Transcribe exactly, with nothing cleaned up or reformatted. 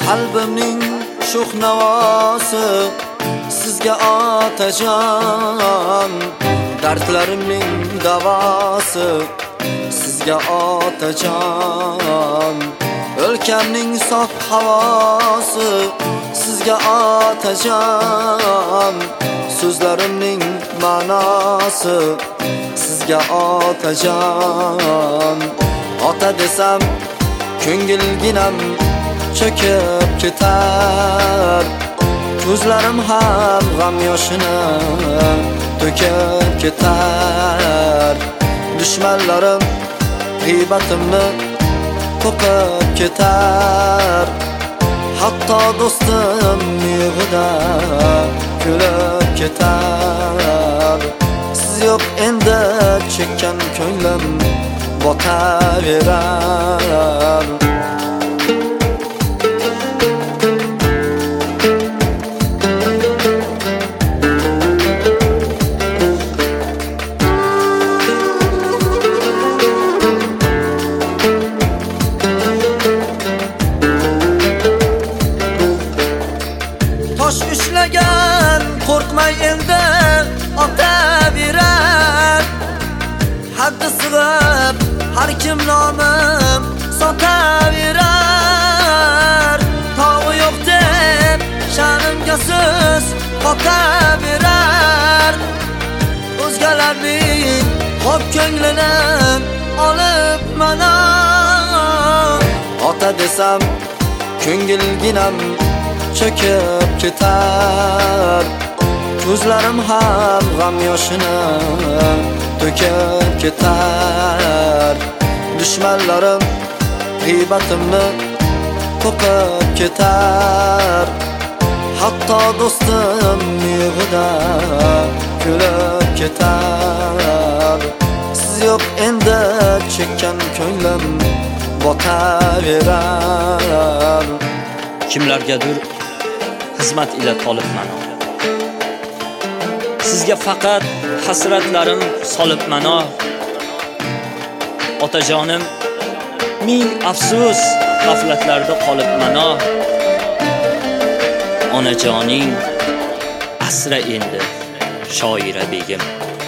qalbimning sho'x navosi sizga otajon, dardlarimning davosi sizga otajon, o'lkamning sof havosi sizga otajon, so'zlarimning ma'nosi sizga otajon. Ota desam ko'ngilginam cho'kib ketar, ko'zlarim ham g'am yoshini to'kib ketar. Dushmanlarim g'iybatimni to'qib ketar, hatto do'stim yig'ida kulib ketar. Siz yo'q endi chekkan ko'nglim botaverar. Tosh ushlagan qo'rqmay endi otaverar, haddi sig'ib har kim nomim sotaverar. Tog'i yo'q deb sha'nimga so'z qotaverar, o'zgalarning xo'p ko'nglini olib mana. Ota desam ko'ngilginam cho'kib ketar, ko'zlarim ham g'am yoshini to'kib ketar. Dushmanlarim g'iybatimni to'qib ketar, hatto do'stim yig'ida kulib ketar. Siz yo'q endi chekkan ko'nglim botaverar. Kimlargadir xizmat ila tolibman, sizga faqat hasratlarim solibman. Otajonim ming afsus g'aflatlarda qolibman. Onajoning asra endi shoira begim.